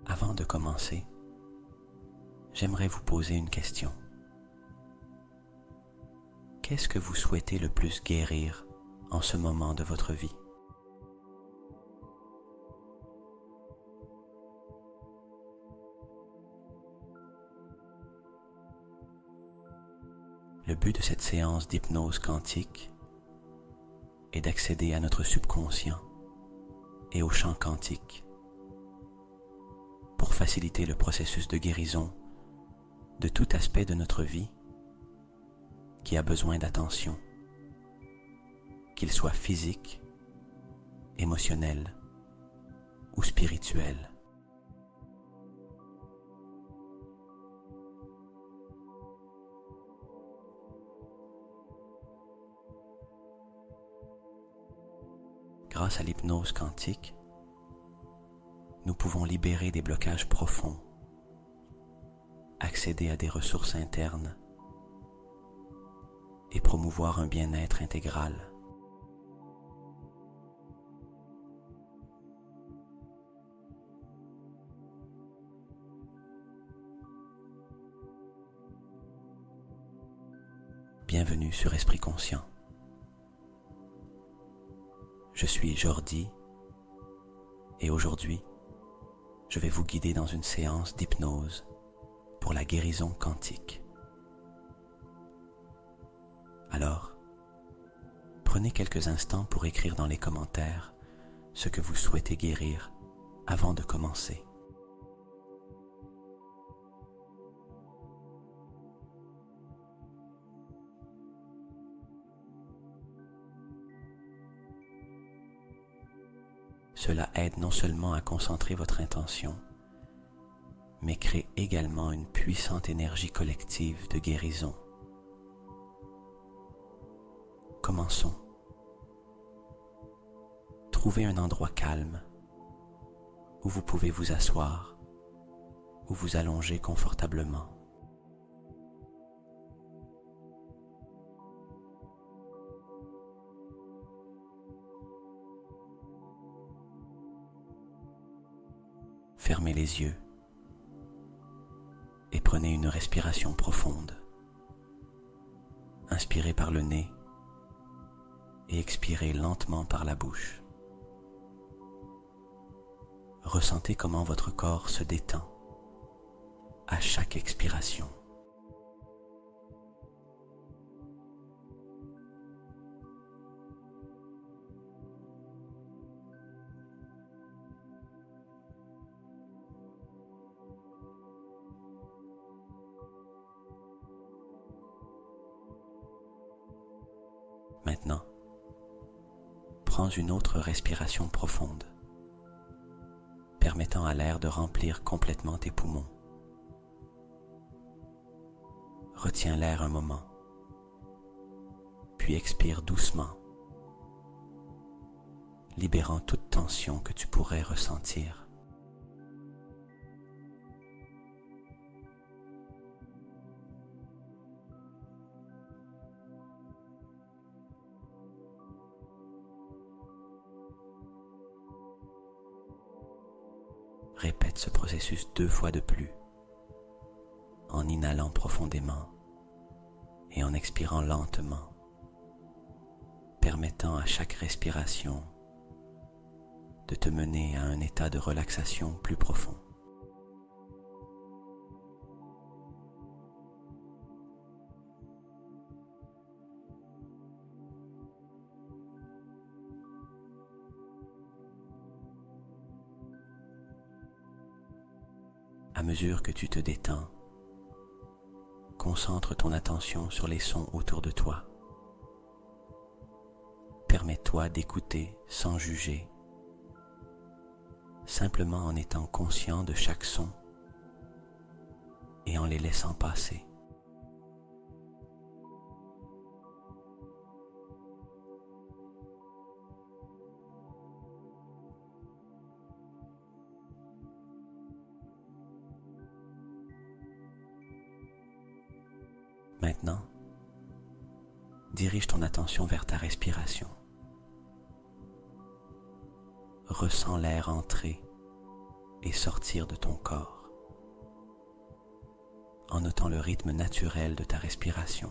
Avant de commencer, j'aimerais vous poser une question. Qu'est-ce que vous souhaitez le plus guérir en ce moment de votre vie? Le but de cette séance d'hypnose quantique est d'accéder à notre subconscient et au champ quantique pour faciliter le processus de guérison de tout aspect de notre vie qui a besoin d'attention, qu'il soit physique, émotionnel ou spirituel. Grâce à l'hypnose quantique, nous pouvons libérer des blocages profonds, accéder à des ressources internes et promouvoir un bien-être intégral. Bienvenue sur Esprit Conscient. Je suis Jordi et aujourd'hui, je vais vous guider dans une séance d'hypnose pour la guérison quantique. Alors, prenez quelques instants pour écrire dans les commentaires ce que vous souhaitez guérir avant de commencer. Cela aide non seulement à concentrer votre intention, mais crée également une puissante énergie collective de guérison. Commençons. Trouvez un endroit calme où vous pouvez vous asseoir ou vous allonger confortablement. Fermez les yeux et prenez une respiration profonde. Inspirez par le nez et expirez lentement par la bouche. Ressentez comment votre corps se détend à chaque expiration. Maintenant, prends une autre respiration profonde, permettant à l'air de remplir complètement tes poumons. Retiens l'air un moment, puis expire doucement, libérant toute tension que tu pourrais ressentir. Répète ce processus 2 fois de plus, en inhalant profondément et en expirant lentement, permettant à chaque respiration de te mener à un état de relaxation plus profond. À mesure que tu te détends, concentre ton attention sur les sons autour de toi. Permets-toi d'écouter sans juger, simplement en étant conscient de chaque son et en les laissant passer. Maintenant, dirige ton attention vers ta respiration. Ressens l'air entrer et sortir de ton corps, en notant le rythme naturel de ta respiration.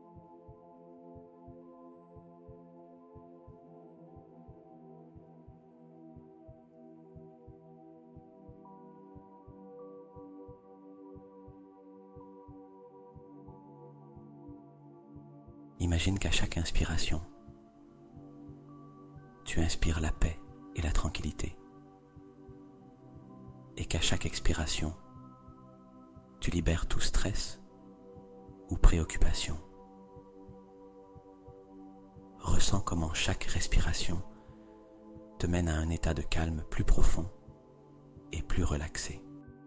Imagine qu'à chaque inspiration, tu inspires la paix et la tranquillité, et qu'à chaque expiration, tu libères tout stress ou préoccupation. Ressens comment chaque respiration te mène à un état de calme plus profond et plus relaxé.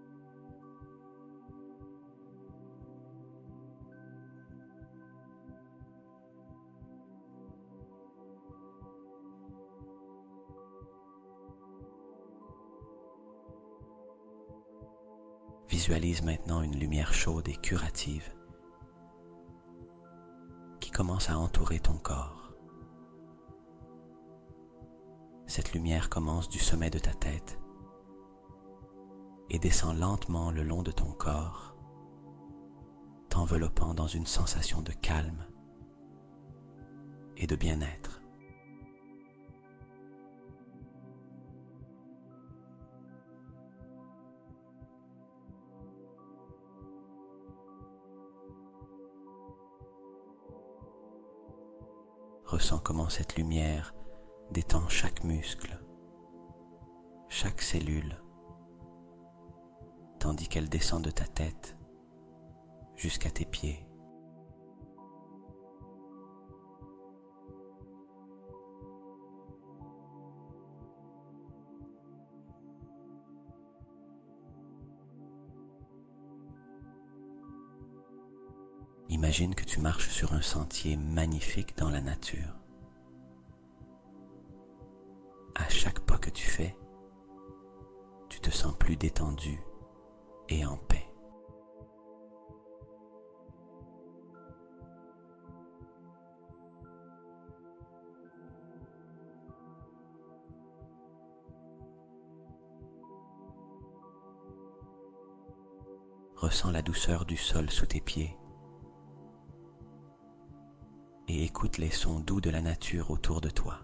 Visualise maintenant une lumière chaude et curative qui commence à entourer ton corps. Cette lumière commence du sommet de ta tête et descend lentement le long de ton corps, t'enveloppant dans une sensation de calme et de bien-être. Ressens comment cette lumière détend chaque muscle, chaque cellule, tandis qu'elle descend de ta tête jusqu'à tes pieds. Imagine que tu marches sur un sentier magnifique dans la nature. À chaque pas que tu fais, tu te sens plus détendu et en paix. Ressens la douceur du sol sous tes pieds et écoute les sons doux de la nature autour de toi.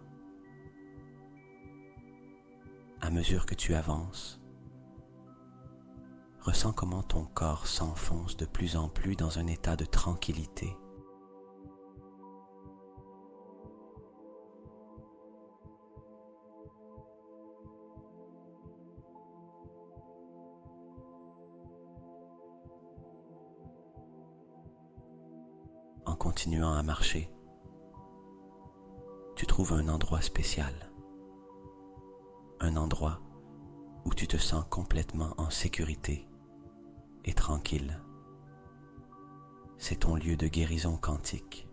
À mesure que tu avances, ressens comment ton corps s'enfonce de plus en plus dans un état de tranquillité. En continuant à marcher, tu trouves un endroit spécial, un endroit où tu te sens complètement en sécurité et tranquille. C'est ton lieu de guérison quantique.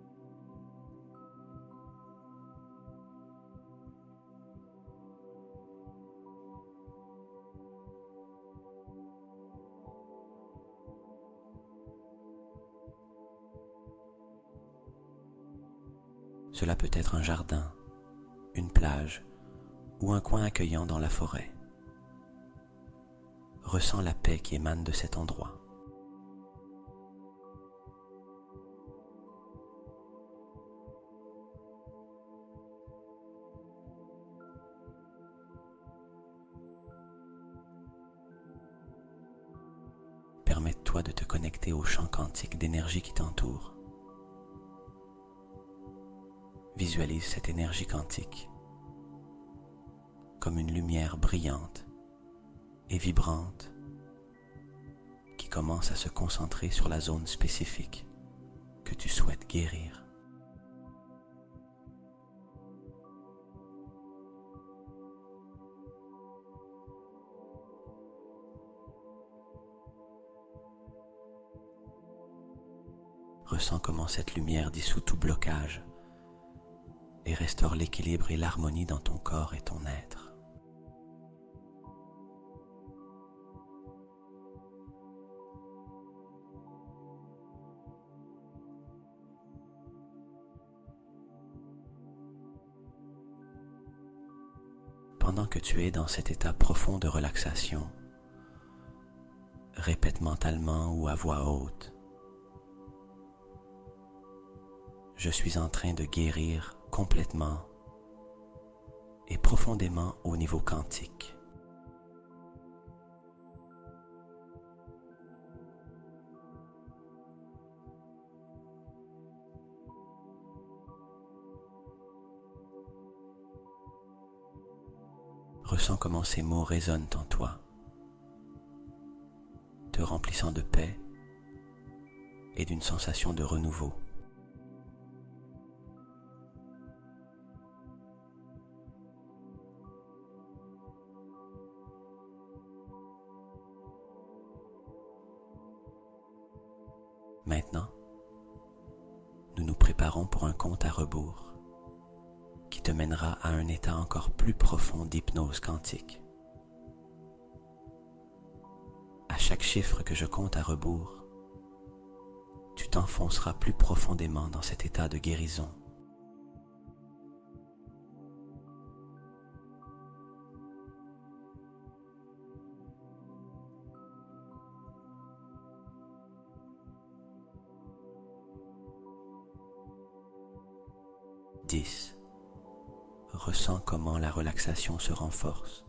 Cela peut être un jardin, une plage ou un coin accueillant dans la forêt. Ressens la paix qui émane de cet endroit. Permets-toi de te connecter au champ quantique d'énergie qui t'entoure. Visualise cette énergie quantique comme une lumière brillante et vibrante qui commence à se concentrer sur la zone spécifique que tu souhaites guérir. Ressens comment cette lumière dissout tout blocage et restaure l'équilibre et l'harmonie dans ton corps et ton être. pendant que tu es dans cet état profond de relaxation, répète mentalement ou à voix haute: je suis en train de guérir complètement et profondément au niveau quantique. Ressens comment ces mots résonnent en toi, te remplissant de paix et d'une sensation de renouveau. Maintenant, nous nous préparons pour un compte à rebours qui te mènera à un état encore plus profond d'hypnose quantique. À chaque chiffre que je compte à rebours, tu t'enfonceras plus profondément dans cet état de guérison. 10. Ressens comment la relaxation se renforce.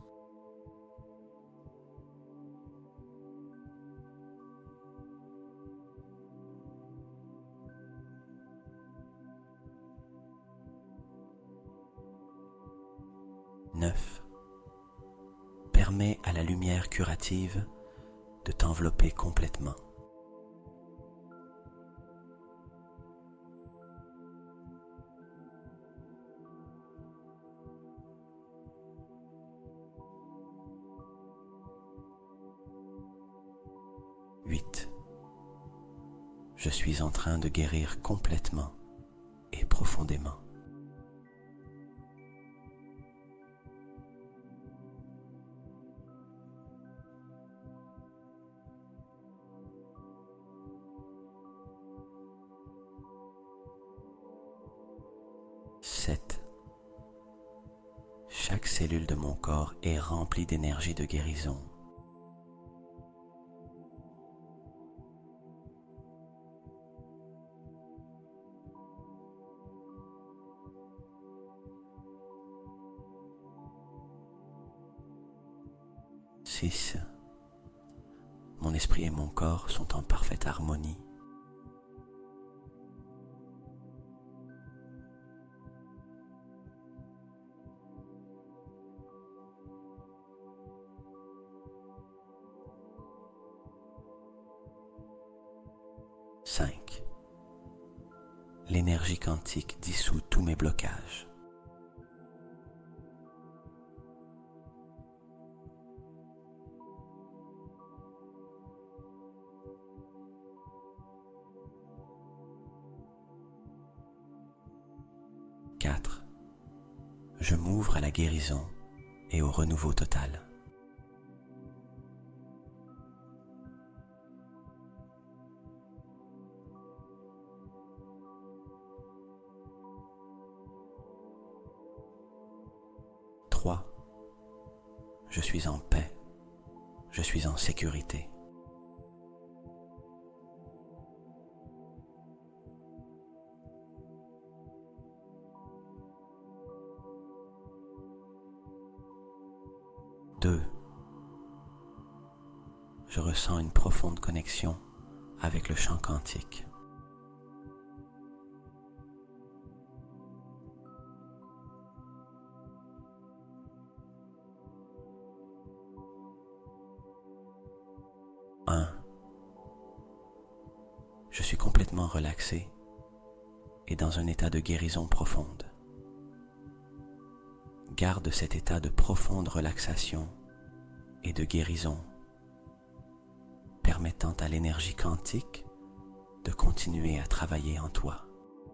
9. Permets à la lumière curative de t'envelopper complètement. 8. Je suis en train de guérir complètement et profondément. 7. Chaque cellule de mon corps est remplie d'énergie de guérison. 6. Mon esprit et mon corps sont en parfaite harmonie. 5. L'énergie quantique dissout tous mes blocages. 4. Je m'ouvre à la guérison et au renouveau total. 3. Je suis en paix. Je suis en sécurité. 2. Je ressens une profonde connexion avec le champ quantique. 1. Je suis complètement relaxé et dans un état de guérison profonde. Garde cet état de profonde relaxation et de guérison, permettant à l'énergie quantique de continuer à travailler en toi.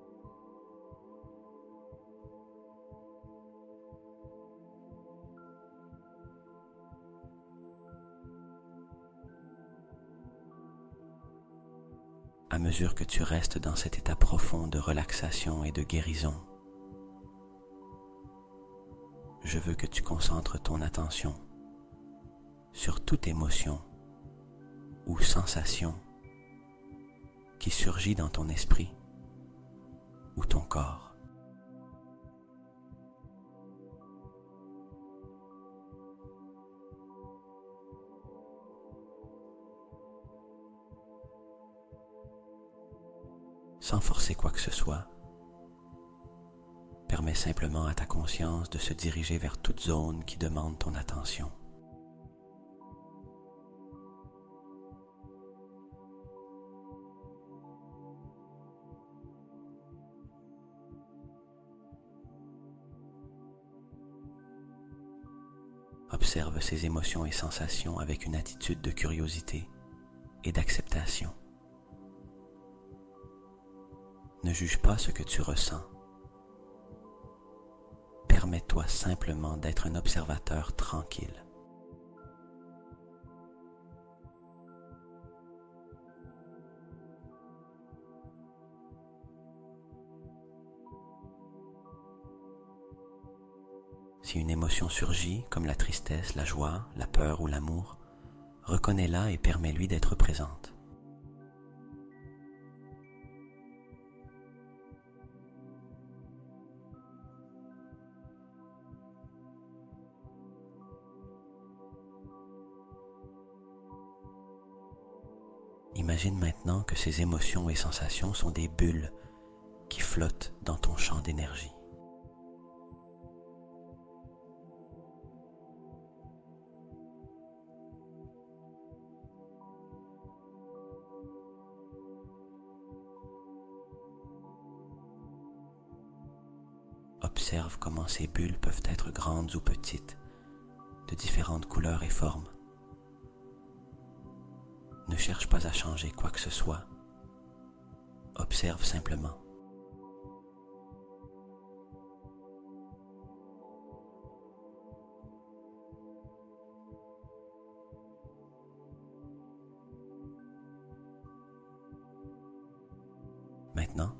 À mesure que tu restes dans cet état profond de relaxation et de guérison, je veux que tu concentres ton attention sur toute émotion ou sensation qui surgit dans ton esprit ou ton corps. Sans forcer quoi que ce soit, permets simplement à ta conscience de se diriger vers toute zone qui demande ton attention. Observe ces émotions et sensations avec une attitude de curiosité et d'acceptation. Ne juge pas ce que tu ressens. Permets-toi simplement d'être un observateur tranquille. Si une émotion surgit, comme la tristesse, la joie, la peur ou l'amour, reconnais-la et permets-lui d'être présente. Imagine maintenant que ces émotions et sensations sont des bulles qui flottent dans ton champ d'énergie. Observe comment ces bulles peuvent être grandes ou petites, de différentes couleurs et formes. Ne cherche pas à changer quoi que ce soit. Observe simplement. Maintenant,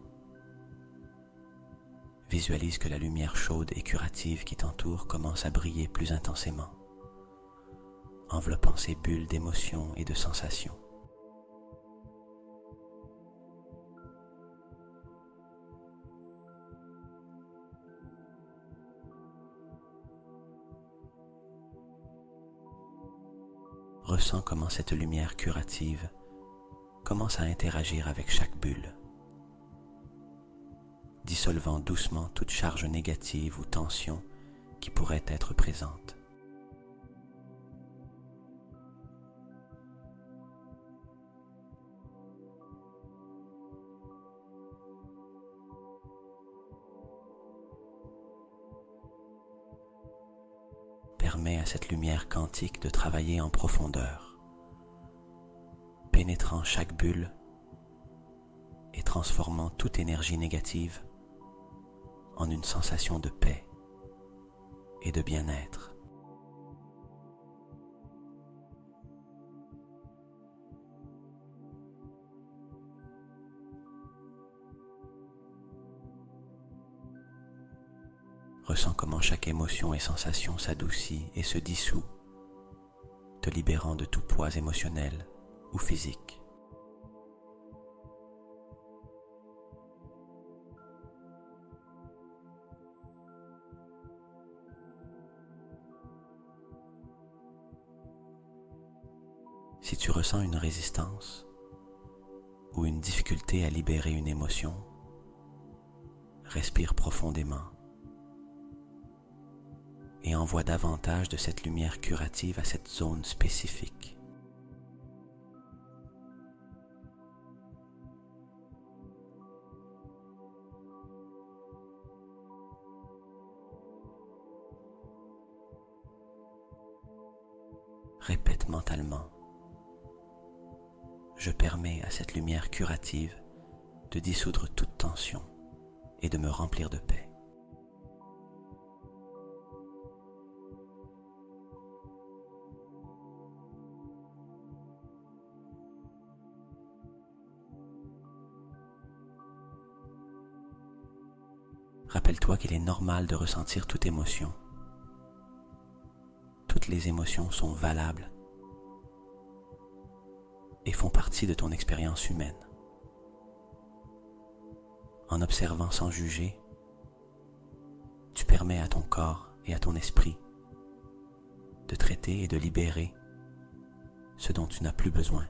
visualise que la lumière chaude et curative qui t'entoure commence à briller plus intensément, enveloppant ces bulles d'émotions et de sensations. Ressens comment cette lumière curative commence à interagir avec chaque bulle, dissolvant doucement toute charge négative ou tension qui pourrait être présente. Permets à cette lumière quantique de travailler en profondeur, pénétrant chaque bulle et transformant toute énergie négative en une sensation de paix et de bien-être. Ressens comment chaque émotion et sensation s'adoucit et se dissout, te libérant de tout poids émotionnel ou physique. Si tu ressens une résistance ou une difficulté à libérer une émotion, respire profondément et envoie davantage de cette lumière curative à cette zone spécifique. Répète mentalement: je permets à cette lumière curative de dissoudre toute tension et de me remplir de paix. Rappelle-toi qu'il est normal de ressentir toute émotion toutes les émotions sont valables et font partie de ton expérience humaine. En observant sans juger, tu permets à ton corps et à ton esprit de traiter et de libérer ce dont tu n'as plus besoin.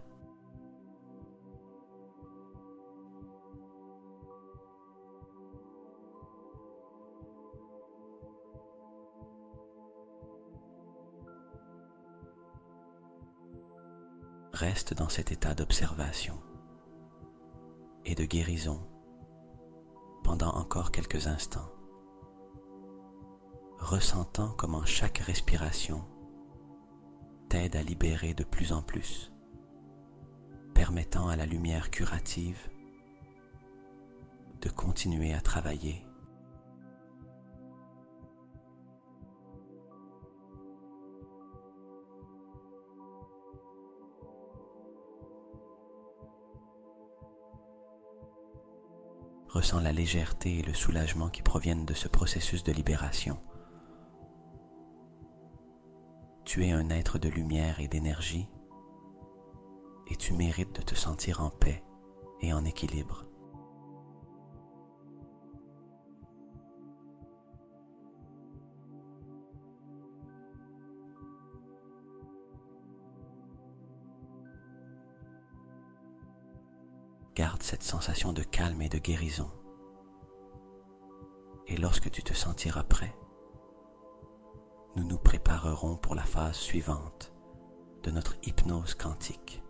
Reste dans cet état d'observation et de guérison pendant encore quelques instants, ressentant comment chaque respiration t'aide à libérer de plus en plus, permettant à la lumière curative de continuer à travailler. Ressens la légèreté et le soulagement qui proviennent de ce processus de libération. Tu es un être de lumière et d'énergie et tu mérites de te sentir en paix et en équilibre. Garde cette sensation de calme et de guérison. Et lorsque tu te sentiras prêt, nous nous préparerons pour la phase suivante de notre hypnose quantique.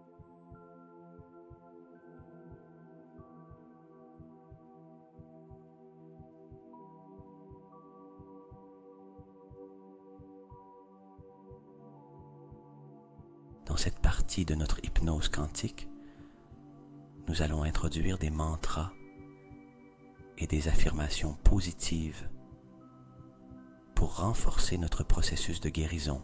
Dans cette partie de notre hypnose quantique, nous allons introduire des mantras et des affirmations positives pour renforcer notre processus de guérison.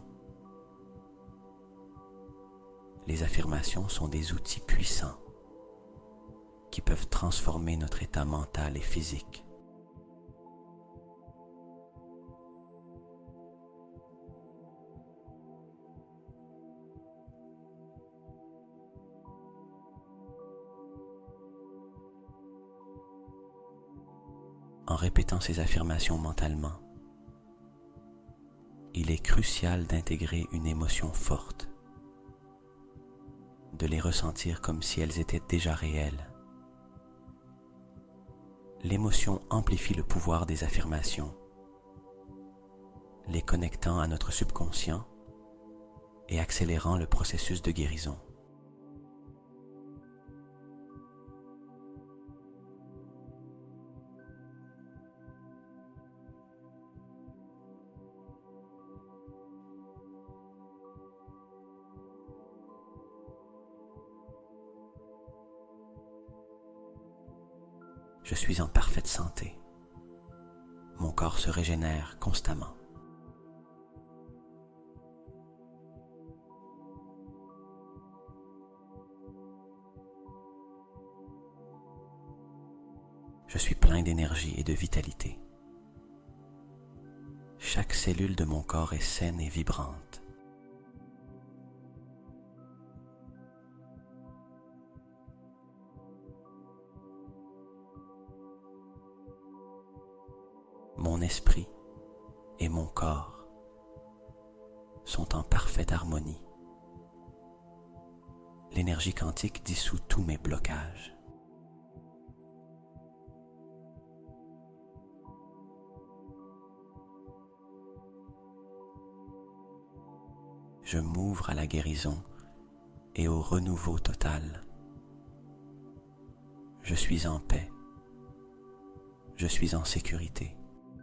Les affirmations sont des outils puissants qui peuvent transformer notre état mental et physique. En répétant ces affirmations mentalement, il est crucial d'intégrer une émotion forte, de les ressentir comme si elles étaient déjà réelles. L'émotion amplifie le pouvoir des affirmations, les connectant à notre subconscient et accélérant le processus de guérison. Je suis en parfaite santé. Mon corps se régénère constamment. Je suis plein d'énergie et de vitalité. Chaque cellule de mon corps est saine et vibrante. Mon esprit et mon corps sont en parfaite harmonie. L'énergie quantique dissout tous mes blocages. Je m'ouvre à la guérison et au renouveau total. Je suis en paix. Je suis en sécurité.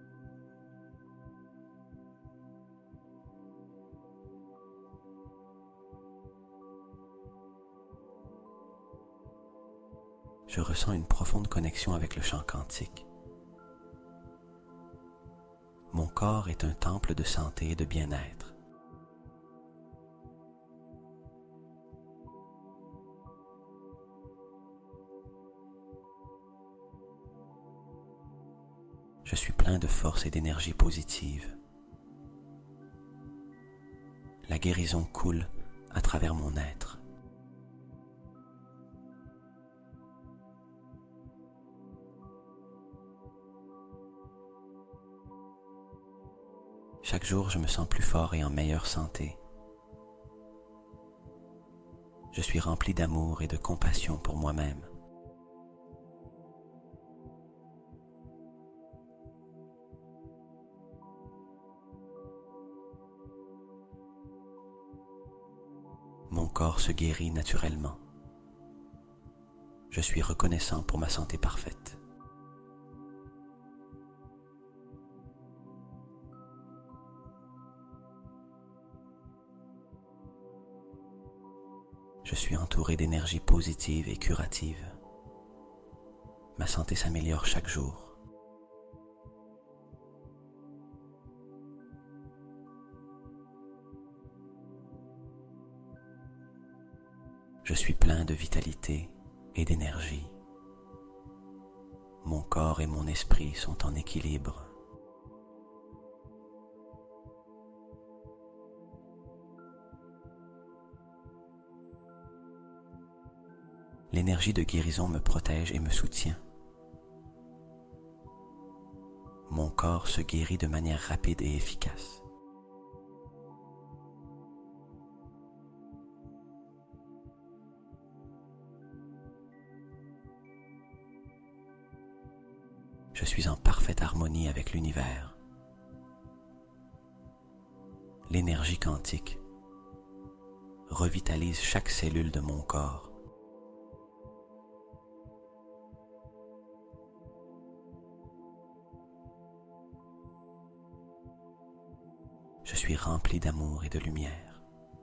Je ressens une profonde connexion avec le champ quantique. Mon corps est un temple de santé et de bien-être. Je suis plein de force et d'énergie positive. La guérison coule à travers mon être. Chaque jour, je me sens plus fort et en meilleure santé. Je suis rempli d'amour et de compassion pour moi-même. Mon corps se guérit naturellement. Je suis reconnaissant pour ma santé parfaite. Je suis entouré d'énergie positive et curative. Ma santé s'améliore chaque jour. Je suis plein de vitalité et d'énergie. Mon corps et mon esprit sont en équilibre. L'énergie de guérison me protège et me soutient. Mon corps se guérit de manière rapide et efficace. Je suis en parfaite harmonie avec l'univers. L'énergie quantique revitalise chaque cellule de mon corps. Je suis rempli d'amour et de lumière.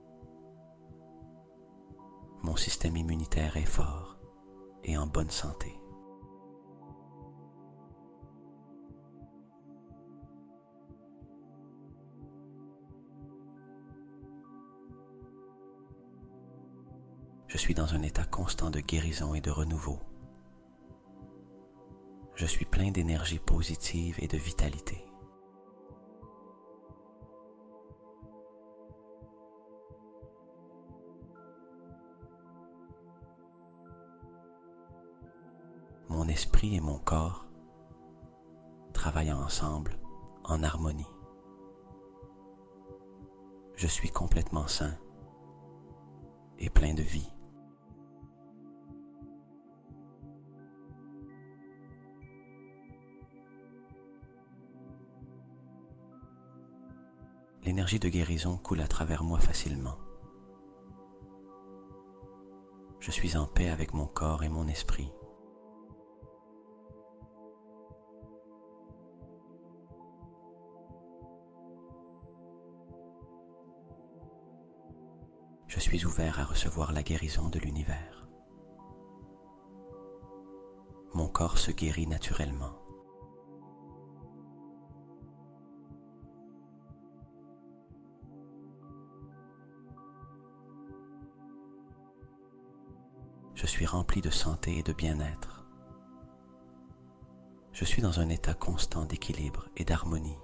Mon système immunitaire est fort et en bonne santé. Je suis dans un état constant de guérison et de renouveau. Je suis plein d'énergie positive et de vitalité. Mon esprit et mon corps travaillent ensemble en harmonie. Je suis complètement sain et plein de vie. L'énergie de guérison coule à travers moi facilement. Je suis en paix avec mon corps et mon esprit. Je suis ouvert à recevoir la guérison de l'univers. Mon corps se guérit naturellement. Je suis rempli de santé et de bien-être. Je suis dans un état constant d'équilibre et d'harmonie.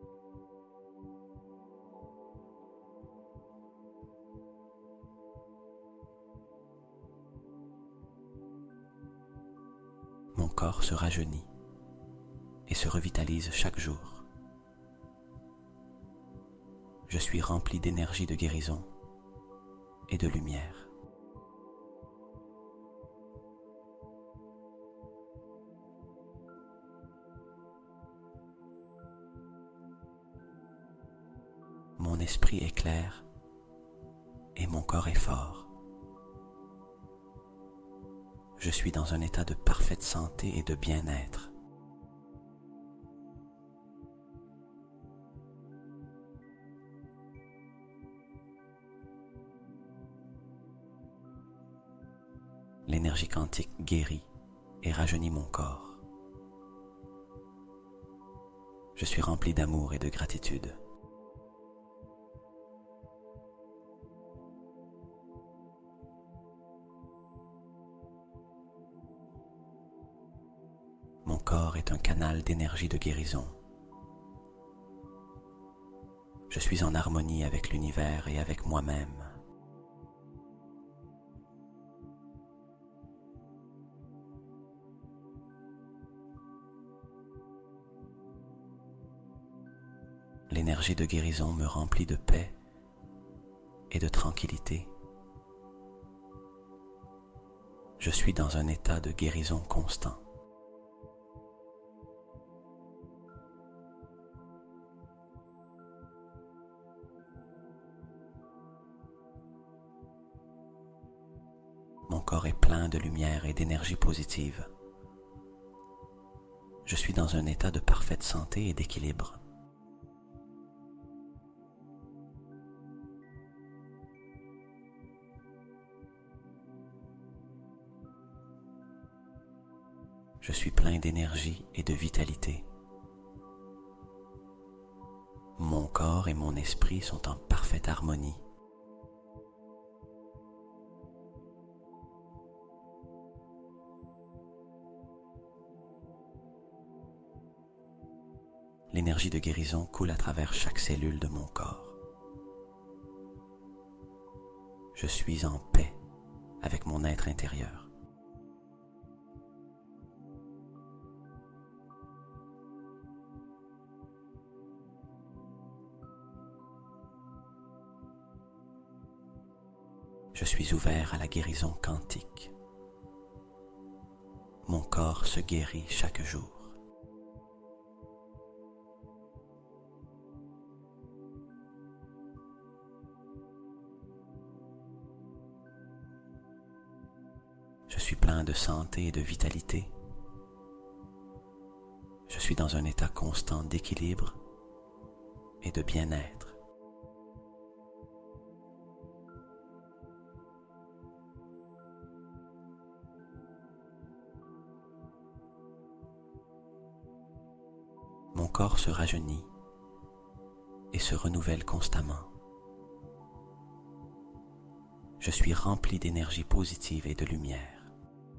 Mon corps se rajeunit et se revitalise chaque jour. Je suis rempli d'énergie de guérison et de lumière. Mon esprit est clair et mon corps est fort. Je suis dans un état de parfaite santé et de bien-être. L'énergie quantique guérit et rajeunit mon corps. Je suis rempli d'amour et de gratitude. Mon corps est un canal d'énergie de guérison. Je suis en harmonie avec l'univers et avec moi-même. L'énergie de guérison me remplit de paix et de tranquillité. Je suis dans un état de guérison constant. Mon corps est plein de lumière et d'énergie positive. Je suis dans un état de parfaite santé et d'équilibre. Je suis plein d'énergie et de vitalité. Mon corps et mon esprit sont en parfaite harmonie. L'énergie de guérison coule à travers chaque cellule de mon corps. Je suis en paix avec mon être intérieur. Je suis ouvert à la guérison quantique. Mon corps se guérit chaque jour. Je suis plein de santé et de vitalité. Je suis dans un état constant d'équilibre et de bien-être. Mon corps se rajeunit et se renouvelle constamment. Je suis rempli d'énergie positive et de lumière.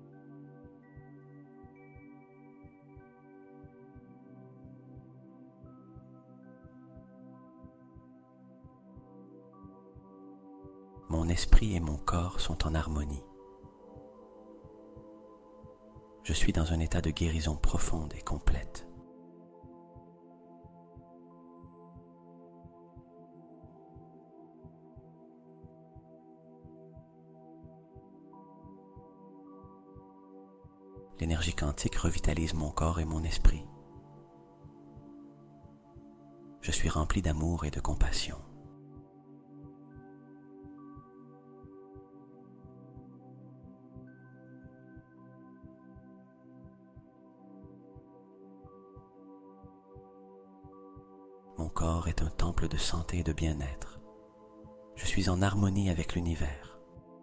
Mon esprit et mon corps sont en harmonie. Je suis dans un état de guérison profonde et complète. L'énergie quantique revitalise mon corps et mon esprit. Je suis rempli d'amour et de compassion. Mon corps est un temple de santé et de bien-être. Je suis en harmonie avec l'univers.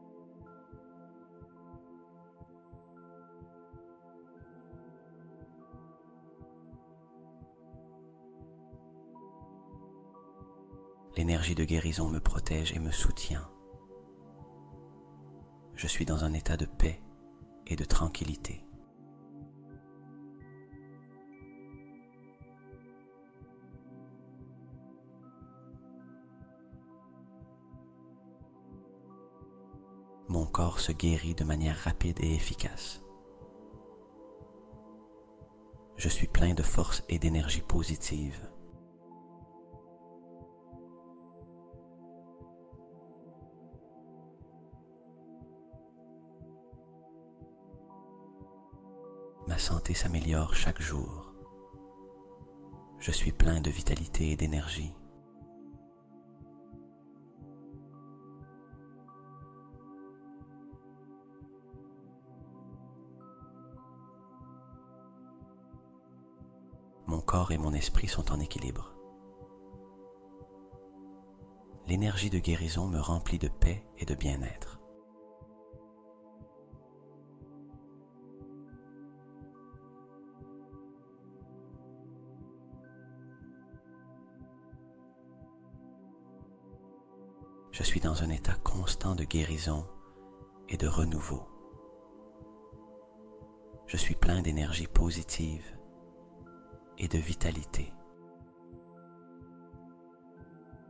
L'énergie de guérison me protège et me soutient. Je suis dans un état de paix et de tranquillité. Mon corps se guérit de manière rapide et efficace. Je suis plein de force et d'énergie positive. Ma santé s'améliore chaque jour. Je suis plein de vitalité et d'énergie. Mon corps et mon esprit sont en équilibre. L'énergie de guérison me remplit de paix et de bien-être. Je suis dans un état constant de guérison et de renouveau. Je suis plein d'énergie positive et de vitalité.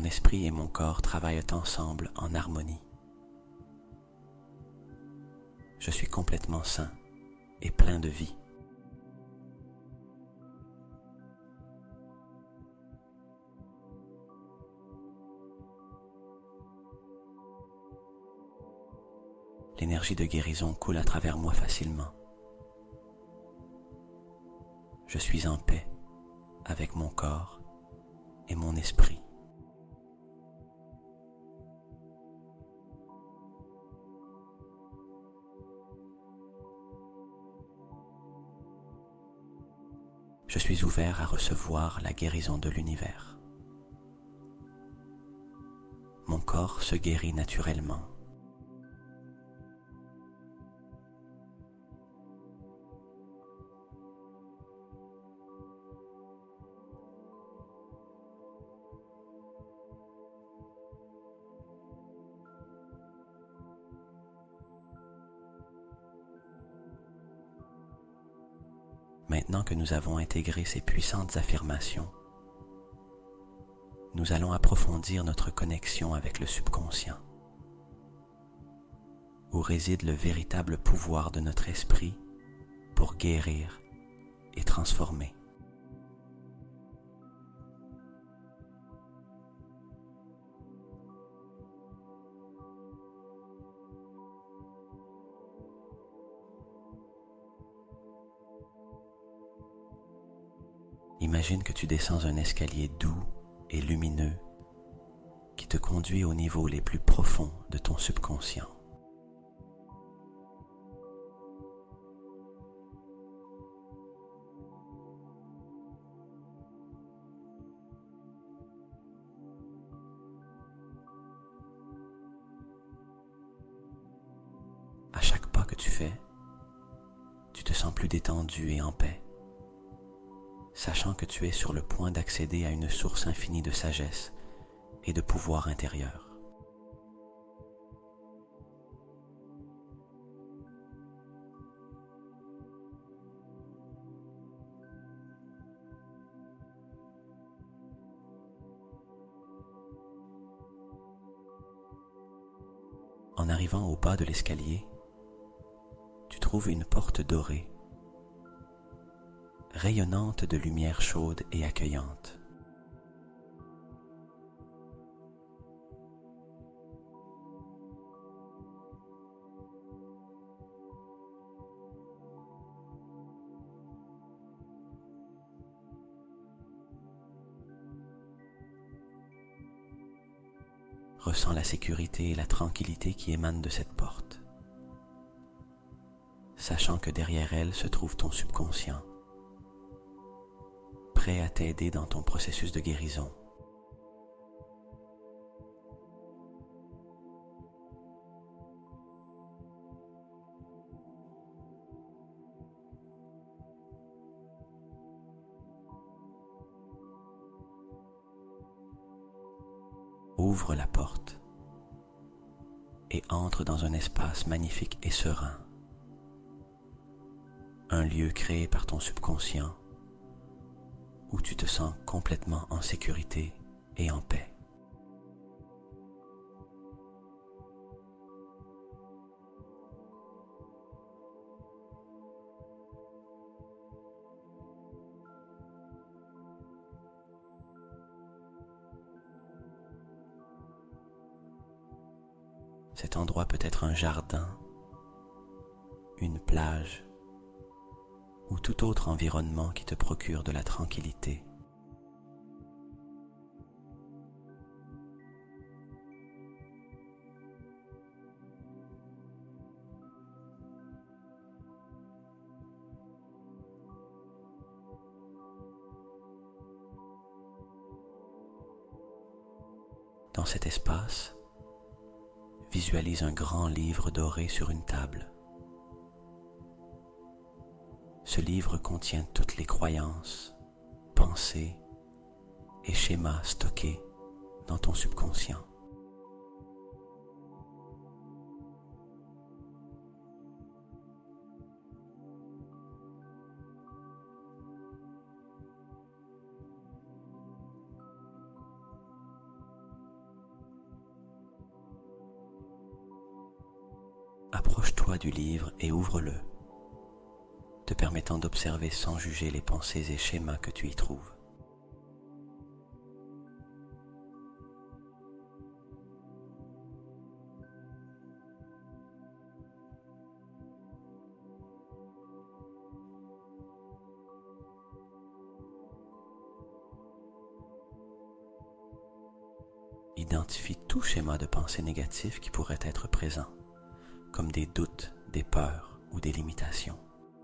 esprit et mon corps travaillent ensemble en harmonie. Je suis complètement sain et plein de vie. L'énergie de guérison coule à travers moi facilement. Je suis en paix avec mon corps et mon esprit. Je suis ouvert à recevoir la guérison de l'univers. Mon corps se guérit naturellement. Maintenant que nous avons intégré ces puissantes affirmations, nous allons approfondir notre connexion avec le subconscient, où réside le véritable pouvoir de notre esprit pour guérir et transformer. Imagine que tu descends un escalier doux et lumineux qui te conduit aux niveaux les plus profonds de ton subconscient. À chaque pas que tu fais, tu te sens plus détendu et en paix, sachant que tu es sur le point d'accéder à une source infinie de sagesse et de pouvoir intérieur. En arrivant au bas de l'escalier, tu trouves une porte dorée, rayonnante de lumière chaude et accueillante. Ressens la sécurité et la tranquillité qui émanent de cette porte, sachant que derrière elle se trouve ton subconscient, prêt à t'aider dans ton processus de guérison. Ouvre la porte et entre dans un espace magnifique et serein, un lieu créé par ton subconscient où tu te sens complètement en sécurité et en paix. Cet endroit peut être un jardin, une plage ou tout autre environnement qui te procure de la tranquillité. Dans cet espace, visualise un grand livre doré sur une table. Ce livre contient toutes les croyances, pensées et schémas stockés dans ton subconscient. Approche-toi du livre et ouvre-le, te permettant d'observer sans juger les pensées et schémas que tu y trouves. Identifie tout schéma de pensée négatif qui pourrait être présent, comme des doutes, des peurs ou des limitations.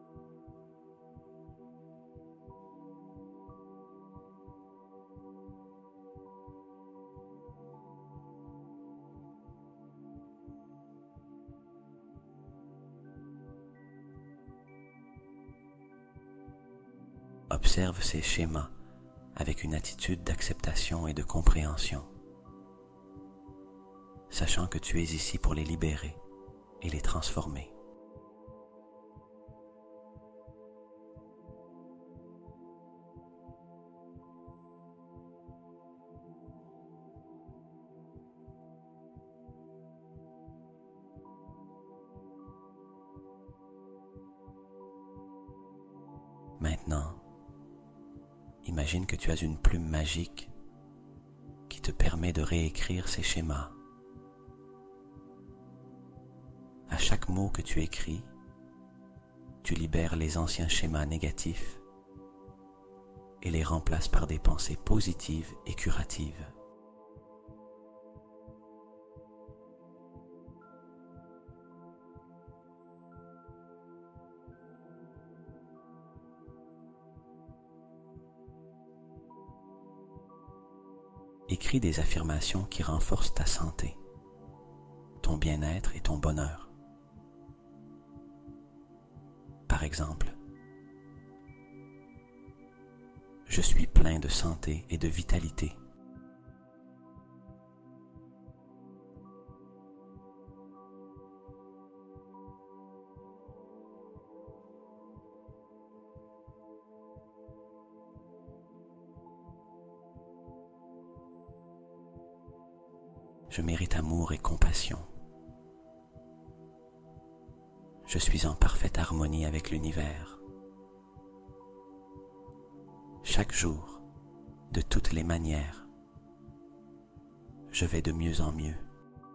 Observe ces schémas avec une attitude d'acceptation et de compréhension, sachant que tu es ici pour les libérer et les transformer. Maintenant, imagine que tu as une plume magique qui te permet de réécrire ces schémas. À chaque mot que tu écris, tu libères les anciens schémas négatifs et les remplaces par des pensées positives et curatives. Écris des affirmations qui renforcent ta santé, ton bien-être et ton bonheur. Par exemple, je suis plein de santé et de vitalité. Je mérite amour et compassion. Je suis en parfaite harmonie avec l'univers. Chaque jour, de toutes les manières, je vais de mieux en mieux.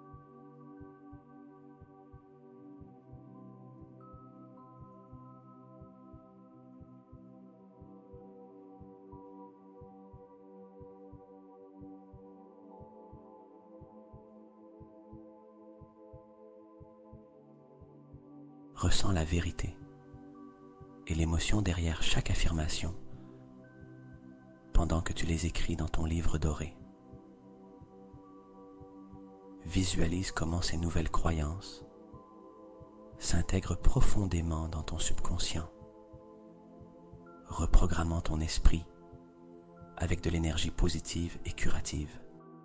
Ressens la vérité et l'émotion derrière chaque affirmation pendant que tu les écris dans ton livre doré. Visualise comment ces nouvelles croyances s'intègrent profondément dans ton subconscient, reprogrammant ton esprit avec de l'énergie positive et curative.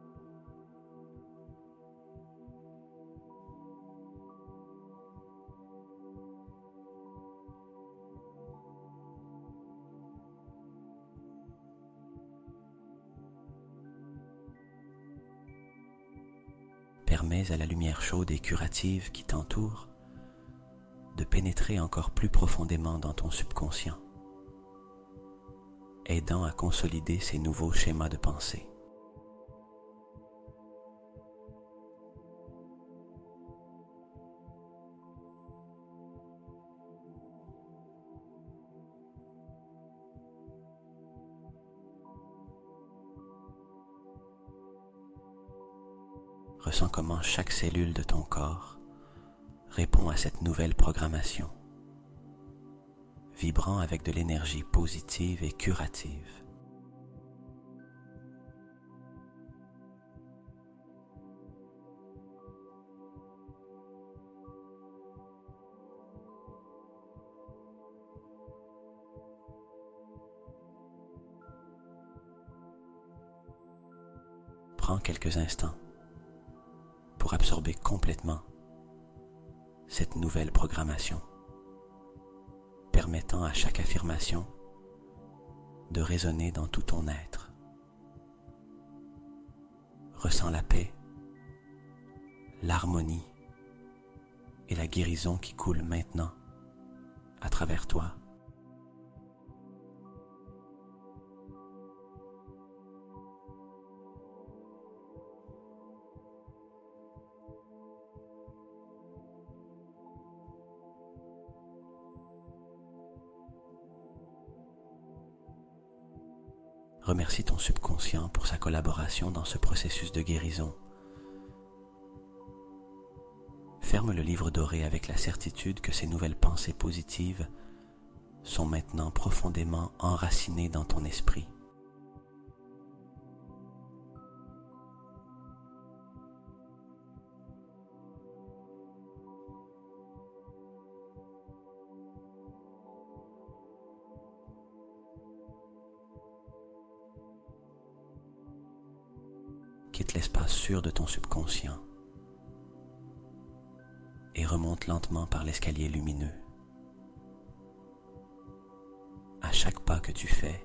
Permets à la lumière chaude et curative qui t'entoure de pénétrer encore plus profondément dans ton subconscient, aidant à consolider ces nouveaux schémas de pensée. Ressens comment chaque cellule de ton corps répond à cette nouvelle programmation, vibrant avec de l'énergie positive et curative. Prends quelques instants pour absorber complètement cette nouvelle programmation, permettant à chaque affirmation de résonner dans tout ton être. Ressens la paix, l'harmonie et la guérison qui coule maintenant à travers toi. Remercie ton subconscient pour sa collaboration dans ce processus de guérison. Ferme le livre doré avec la certitude que ces nouvelles pensées positives sont maintenant profondément enracinées dans ton esprit. Quitte l'espace sûr de ton subconscient et remonte lentement par l'escalier lumineux. À chaque pas que tu fais,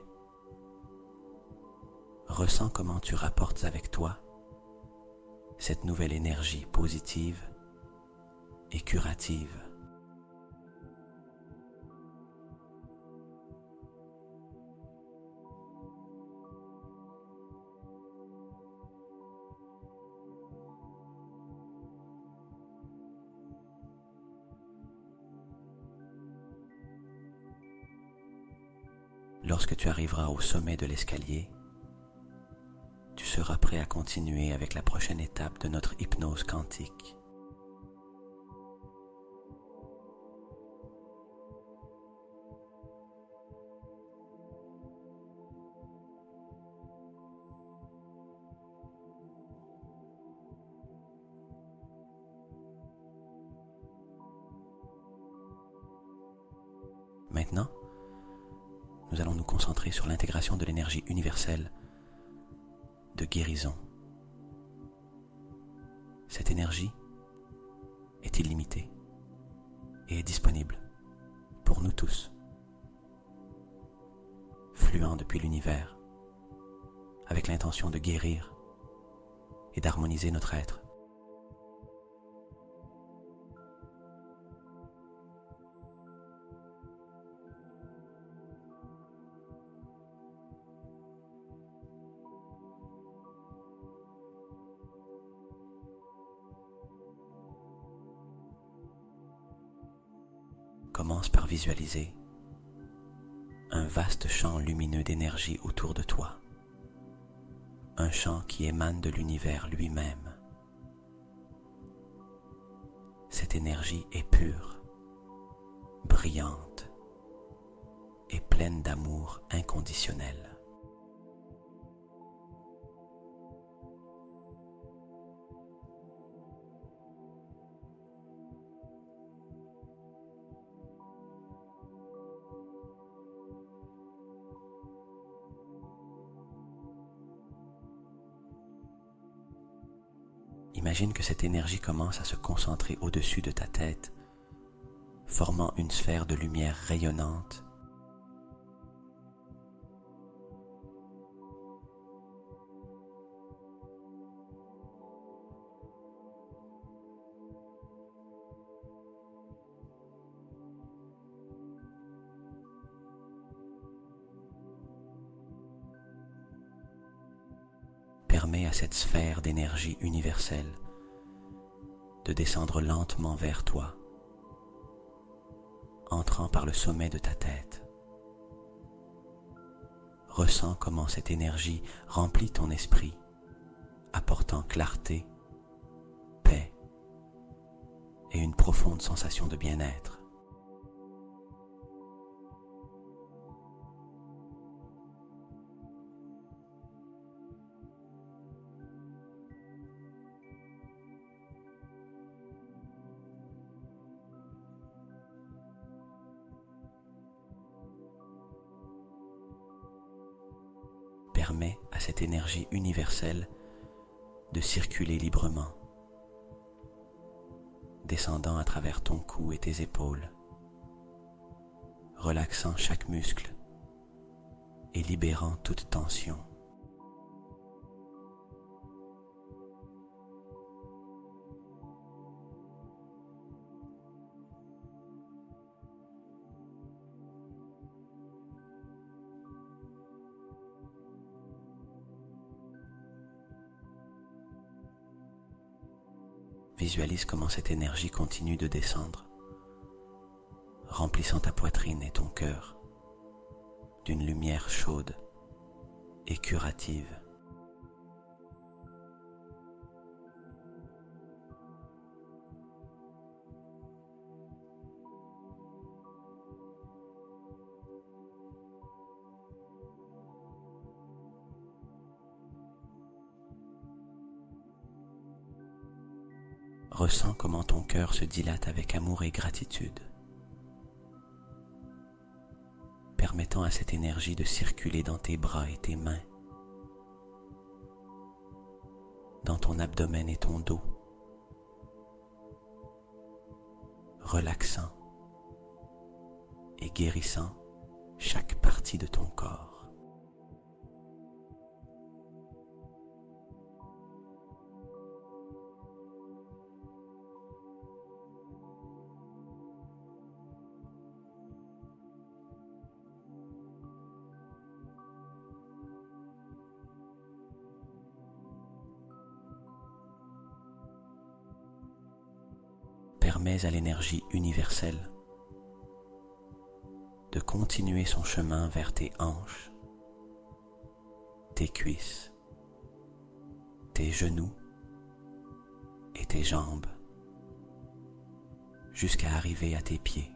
ressens comment tu rapportes avec toi cette nouvelle énergie positive et curative. Lorsque tu arriveras au sommet de l'escalier, tu seras prêt à continuer avec la prochaine étape de notre hypnose quantique. Maintenant, nous allons nous concentrer sur l'intégration de l'énergie universelle de guérison. Cette énergie est illimitée et est disponible pour nous tous, fluant depuis l'univers, avec l'intention de guérir et d'harmoniser notre être. Commence par visualiser un vaste champ lumineux d'énergie autour de toi, un champ qui émane de l'univers lui-même. Cette énergie est pure, brillante et pleine d'amour inconditionnel. Imagine que cette énergie commence à se concentrer au-dessus de ta tête, formant une sphère de lumière rayonnante. Permets à cette sphère d'énergie universelle de descendre lentement vers toi, entrant par le sommet de ta tête. Ressens comment cette énergie remplit ton esprit, apportant clarté, paix et une profonde sensation de bien-être. Permets à cette énergie universelle de circuler librement, descendant à travers ton cou et tes épaules, relaxant chaque muscle et libérant toute tension. Visualise comment cette énergie continue de descendre, remplissant ta poitrine et ton cœur d'une lumière chaude et curative. Ressens comment ton cœur se dilate avec amour et gratitude, permettant à cette énergie de circuler dans tes bras et tes mains, dans ton abdomen et ton dos, relaxant et guérissant chaque partie de ton corps. Permets à l'énergie universelle de continuer son chemin vers tes hanches, tes cuisses, tes genoux et tes jambes, jusqu'à arriver à tes pieds.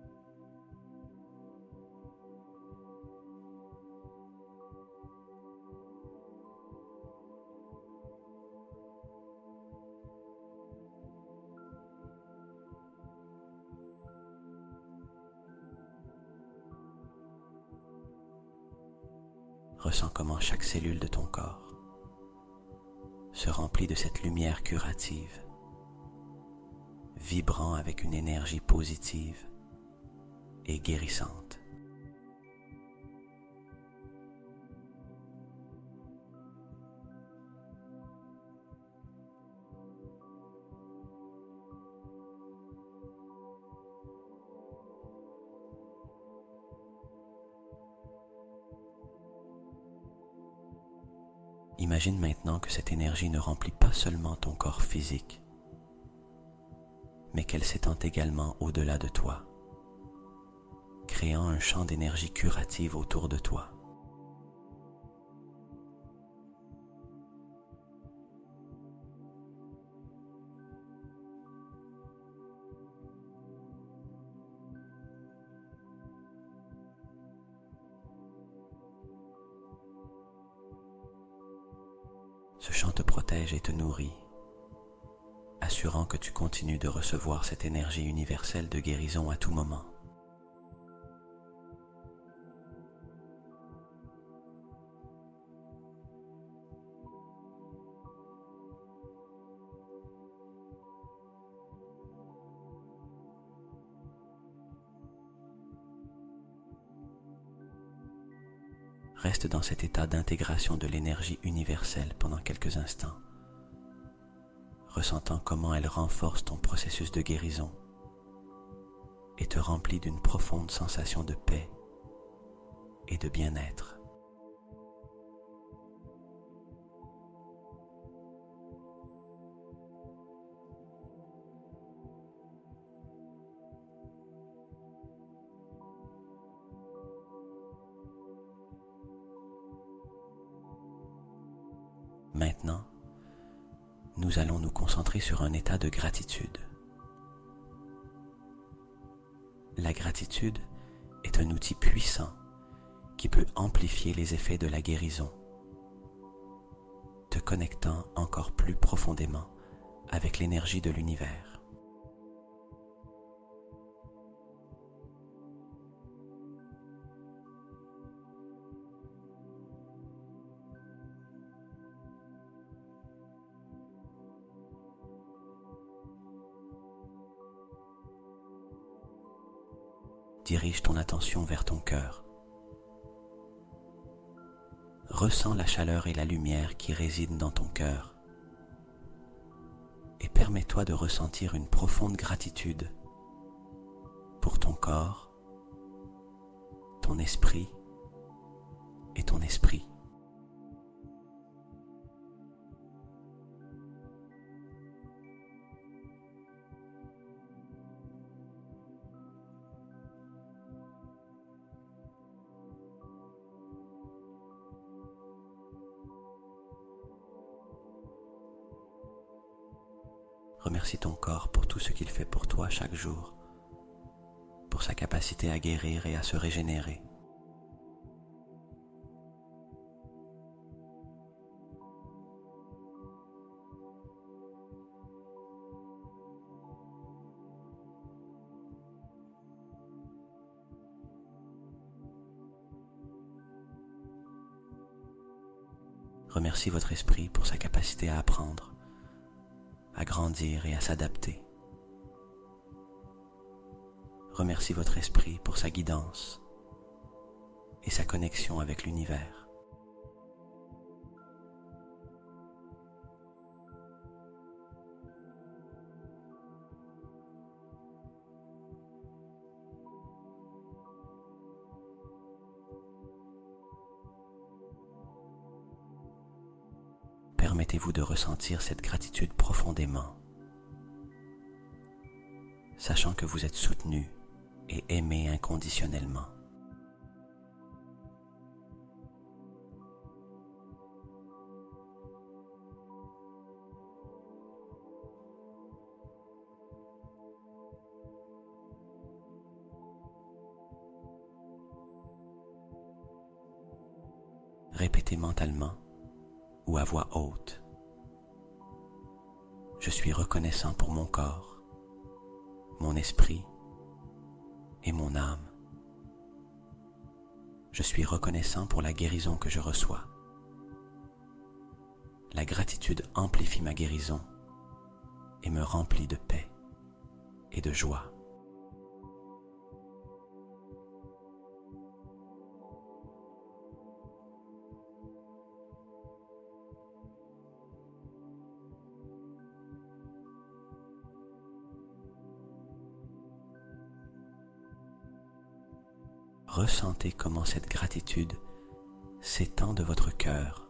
Ressens comment chaque cellule de ton corps se remplit de cette lumière curative, vibrant avec une énergie positive et guérissante. Imagine maintenant que cette énergie ne remplit pas seulement ton corps physique, mais qu'elle s'étend également au-delà de toi, créant un champ d'énergie curative autour de toi. Ce champ te protège et te nourrit, assurant que tu continues de recevoir cette énergie universelle de guérison à tout moment. Reste dans cet état d'intégration de l'énergie universelle pendant quelques instants, ressentant comment elle renforce ton processus de guérison et te remplit d'une profonde sensation de paix et de bien-être. Maintenant, nous allons nous concentrer sur un état de gratitude. La gratitude est un outil puissant qui peut amplifier les effets de la guérison, te connectant encore plus profondément avec l'énergie de l'univers. Dirige ton attention vers ton cœur. Ressens la chaleur et la lumière qui résident dans ton cœur et permets-toi de ressentir une profonde gratitude pour ton corps, ton esprit et ton esprit. Remercie ton corps pour tout ce qu'il fait pour toi chaque jour, pour sa capacité à guérir et à se régénérer. Remercie votre esprit pour sa capacité à apprendre, à grandir et à s'adapter. Remercie votre esprit pour sa guidance et sa connexion avec l'univers. Permettez-vous de ressentir cette gratitude profondément, sachant que vous êtes soutenu et aimé inconditionnellement. Répétez mentalement ou à voix haute: je suis reconnaissant pour mon corps, mon esprit et mon âme. Je suis reconnaissant pour la guérison que je reçois. La gratitude amplifie ma guérison et me remplit de paix et de joie. Ressentez comment cette gratitude s'étend de votre cœur,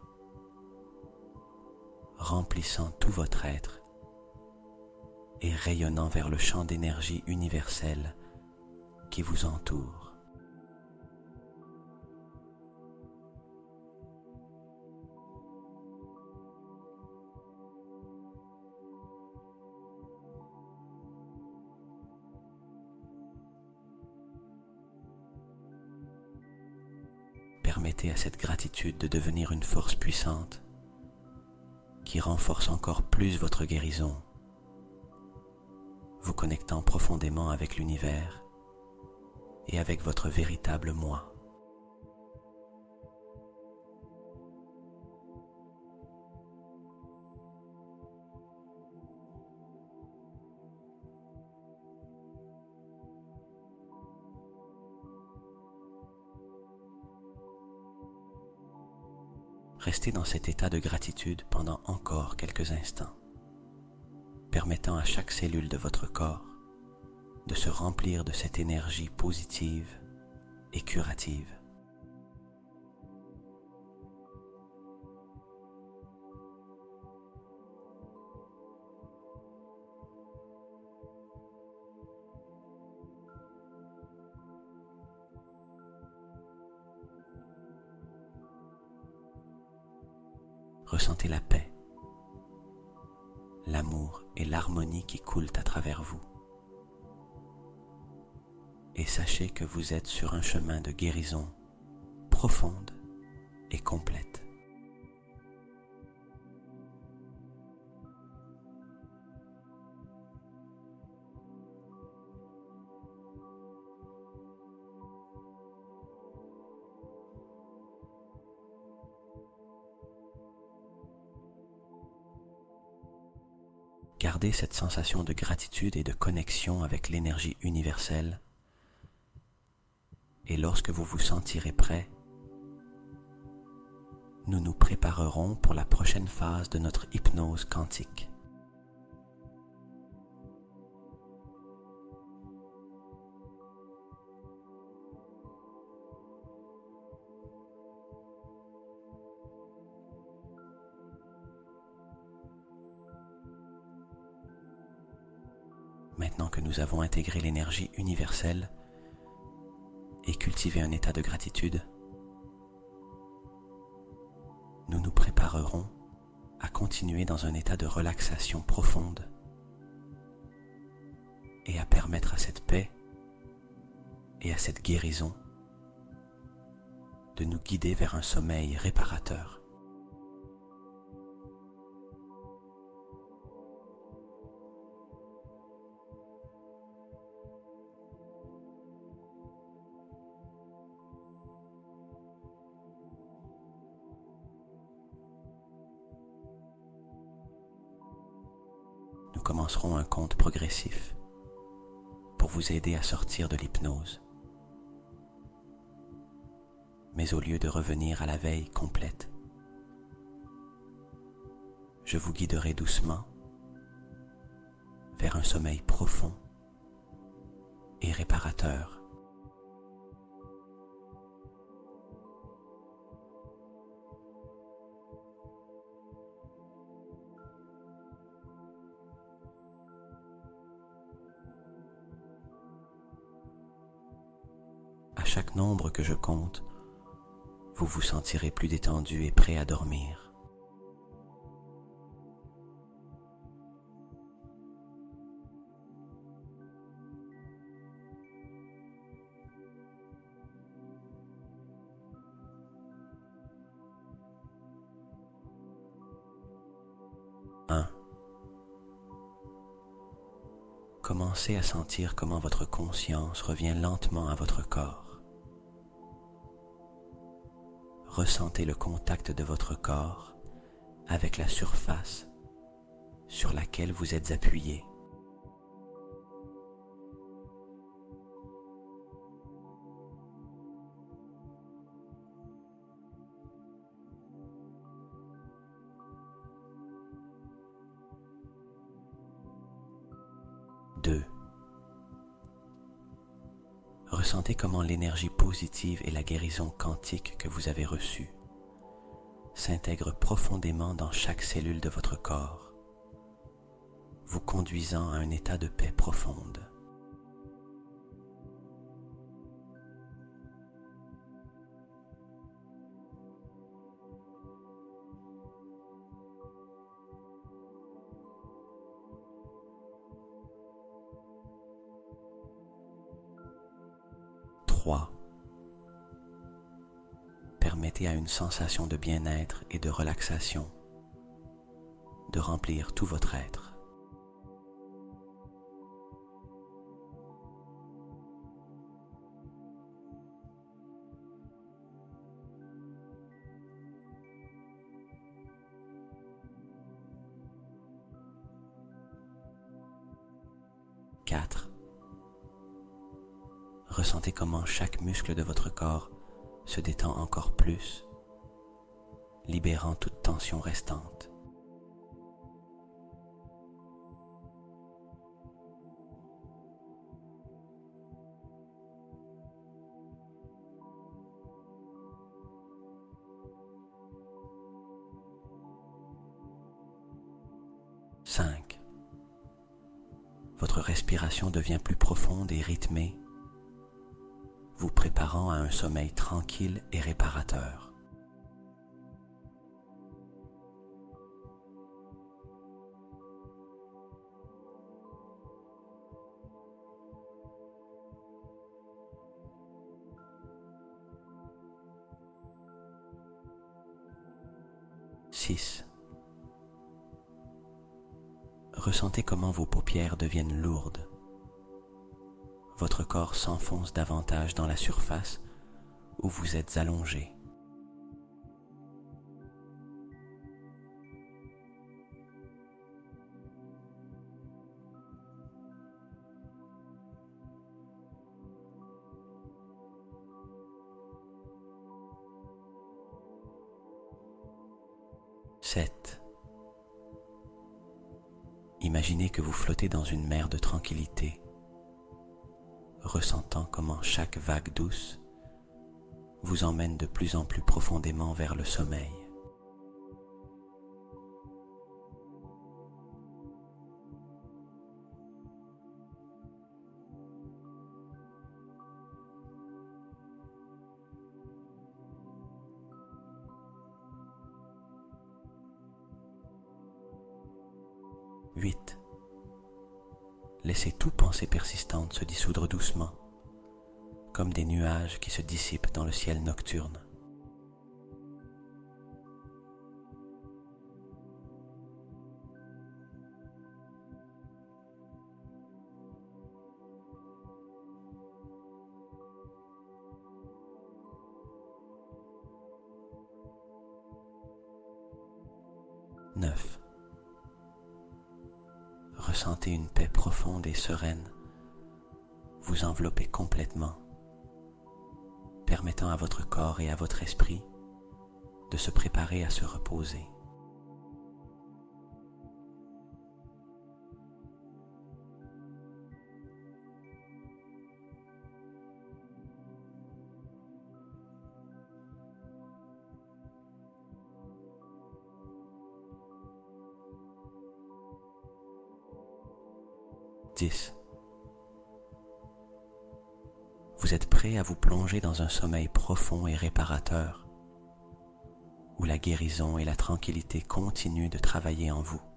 remplissant tout votre être et rayonnant vers le champ d'énergie universel qui vous entoure. Permettez à cette gratitude de devenir une force puissante qui renforce encore plus votre guérison, vous connectant profondément avec l'univers et avec votre véritable moi. Restez dans cet état de gratitude pendant encore quelques instants, permettant à chaque cellule de votre corps de se remplir de cette énergie positive et curative. Ressentez la paix, l'amour et l'harmonie qui coulent à travers vous. Et sachez que vous êtes sur un chemin de guérison profonde et complète. Gardez cette sensation de gratitude et de connexion avec l'énergie universelle. Et lorsque vous vous sentirez prêt, nous nous préparerons pour la prochaine phase de notre hypnose quantique. Maintenant que nous avons intégré l'énergie universelle et cultivé un état de gratitude, nous nous préparerons à continuer dans un état de relaxation profonde et à permettre à cette paix et à cette guérison de nous guider vers un sommeil réparateur. Nous commencerons un compte progressif pour vous aider à sortir de l'hypnose. Mais au lieu de revenir à la veille complète, je vous guiderai doucement vers un sommeil profond et réparateur. À chaque nombre que je compte, vous vous sentirez plus détendu et prêt à dormir. Un. Commencez à sentir comment votre conscience revient lentement à votre corps. Ressentez le contact de votre corps avec la surface sur laquelle vous êtes appuyé. Deux. Ressentez comment l'énergie positive et la guérison quantique que vous avez reçue s'intègrent profondément dans chaque cellule de votre corps, vous conduisant à un état de paix profonde. Trois. Permettez à une sensation de bien-être et de relaxation de remplir tout votre être. Quatre. Ressentez comment chaque muscle de votre corps se détend encore plus, libérant toute tension restante. Cinq. Votre respiration devient plus profonde et rythmée, vous préparant à un sommeil tranquille et réparateur. Six. Ressentez comment vos paupières deviennent lourdes. Votre corps s'enfonce davantage dans la surface où vous êtes allongé. Sept. Imaginez que vous flottez dans une mer de tranquillité, ressentant comment chaque vague douce vous emmène de plus en plus profondément vers le sommeil. Huit. laissez toute pensée persistante se dissoudre doucement, comme des nuages qui se dissipent dans le ciel nocturne. Neuf. Ressentez une paix profonde et sereine vous envelopper complètement, permettant à votre corps et à votre esprit de se préparer à se reposer. Vous êtes prêt à vous plonger dans un sommeil profond et réparateur, où la guérison et la tranquillité continuent de travailler en vous.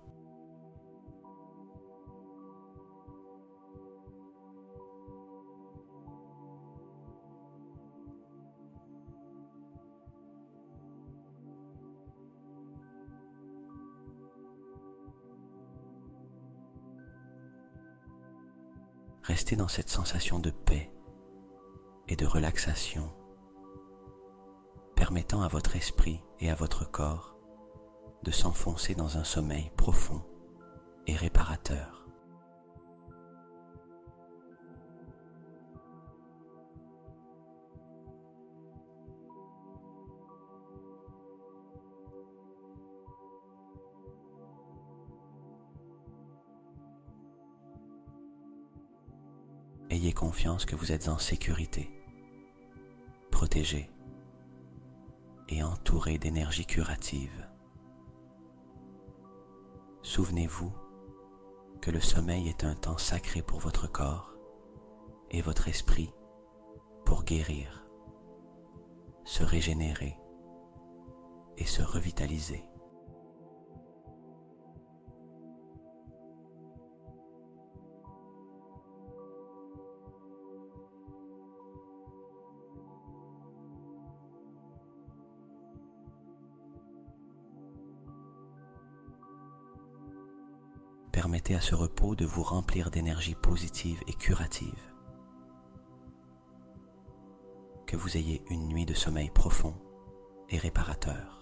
Restez dans cette sensation de paix et de relaxation, permettant à votre esprit et à votre corps de s'enfoncer dans un sommeil profond et réparateur. Ayez confiance que vous êtes en sécurité, protégé et entouré d'énergie curative. Souvenez-vous que le sommeil est un temps sacré pour votre corps et votre esprit pour guérir, se régénérer et se revitaliser. Permettez à ce repos de vous remplir d'énergie positive et curative. Que vous ayez une nuit de sommeil profond et réparateur.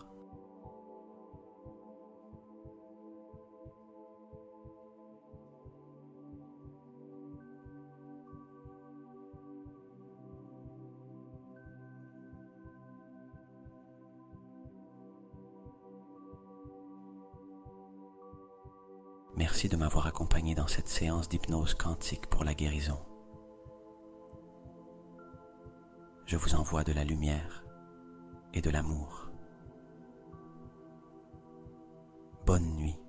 Merci de m'avoir accompagné dans cette séance d'hypnose quantique pour la guérison. Je vous envoie de la lumière et de l'amour. Bonne nuit.